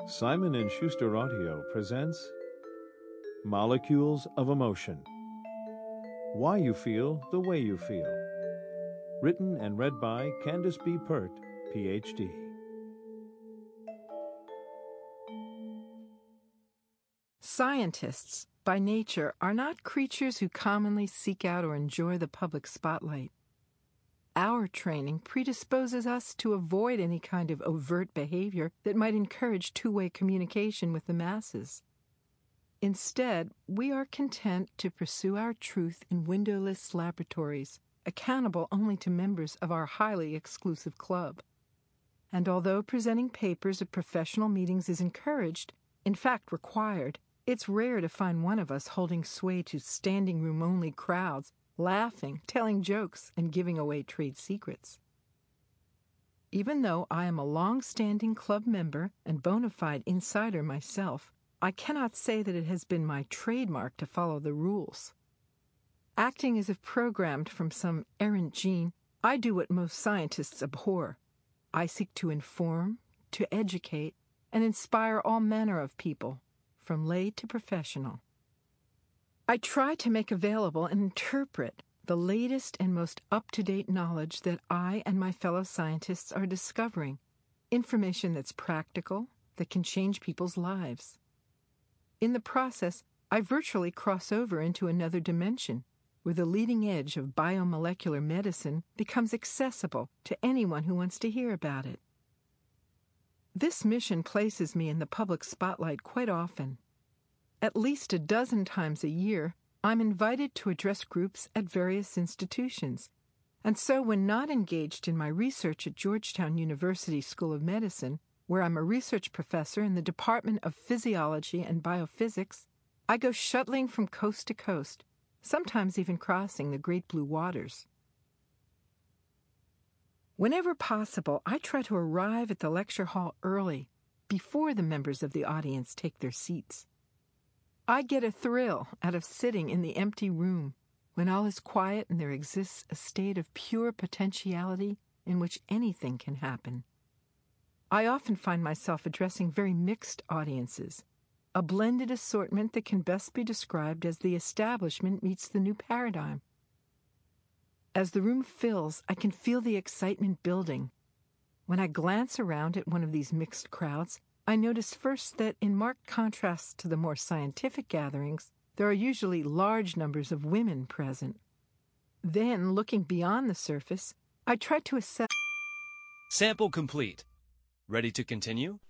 Simon & Schuster Audio presents Molecules of Emotion. Why You Feel the Way You Feel. Written and read by Candace B. Pert, Ph.D. Scientists, by nature, are not creatures who commonly seek out or enjoy the public spotlight. Our training predisposes us to avoid any kind of overt behavior that might encourage two-way communication with the masses. Instead, we are content to pursue our truth in windowless laboratories, accountable only to members of our highly exclusive club. And although presenting papers at professional meetings is encouraged, in fact required, it's rare to find one of us holding sway to standing-room-only crowds, laughing, telling jokes, and giving away trade secrets. Even though I am a long-standing club member and bona fide insider myself, I cannot say that it has been my trademark to follow the rules. Acting as if programmed from some errant gene, I do what most scientists abhor. I seek to inform, to educate, and inspire all manner of people, from lay to professional. I try to make available and interpret the latest and most up-to-date knowledge that I and my fellow scientists are discovering, information that's practical, that can change people's lives. In the process, I virtually cross over into another dimension, where the leading edge of biomolecular medicine becomes accessible to anyone who wants to hear about it. This mission places me in the public spotlight quite often. At least a dozen times a year, I'm invited to address groups at various institutions, and so when not engaged in my research at Georgetown University School of Medicine, where I'm a research professor in the Department of Physiology and Biophysics, I go shuttling from coast to coast, sometimes even crossing the great blue waters. Whenever possible, I try to arrive at the lecture hall early, before the members of the audience take their seats. I get a thrill out of sitting in the empty room when all is quiet and there exists a state of pure potentiality in which anything can happen. I often find myself addressing very mixed audiences, a blended assortment that can best be described as the establishment meets the new paradigm. As the room fills, I can feel the excitement building. When I glance around at one of these mixed crowds, I notice first that in marked contrast to the more scientific gatherings, there are usually large numbers of women present. Then, looking beyond the surface, I try to assess. Sample complete. Ready to continue?